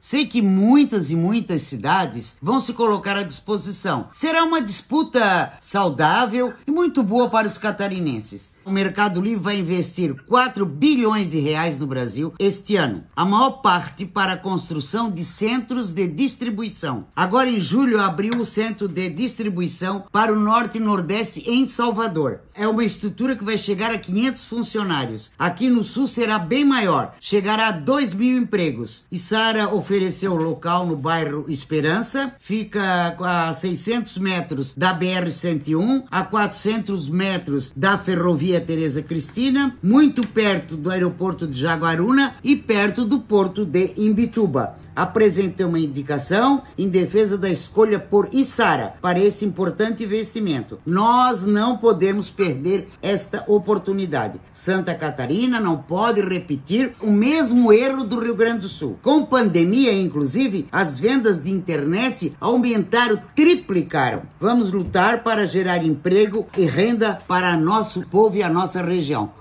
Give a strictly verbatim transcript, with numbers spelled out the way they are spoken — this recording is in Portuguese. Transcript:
Sei que muitas e muitas cidades vão se colocar à disposição. Será uma disputa saudável e muito boa para os catarinenses. O Mercado Livre vai investir quatro bilhões de reais no Brasil este ano, a maior parte para a construção de centros de distribuição. Agora em julho abriu o centro de distribuição para o Norte e Nordeste em Salvador. É uma estrutura que vai chegar a quinhentos funcionários. Aqui no Sul será bem maior, chegará a dois mil empregos. E Sara ofereceu o local no bairro Esperança, fica a seiscentos metros da B R cento e um, a quatrocentos metros da ferrovia Tereza Cristina, muito perto do aeroporto de Jaguaruna e perto do porto de Imbituba. Apresentei uma indicação em defesa da escolha por Içara para esse importante investimento. Nós não podemos perder esta oportunidade. Santa Catarina não pode repetir o mesmo erro do Rio Grande do Sul. Com pandemia, inclusive, as vendas de internet aumentaram, triplicaram. Vamos lutar para gerar emprego e renda para nosso povo e a nossa região.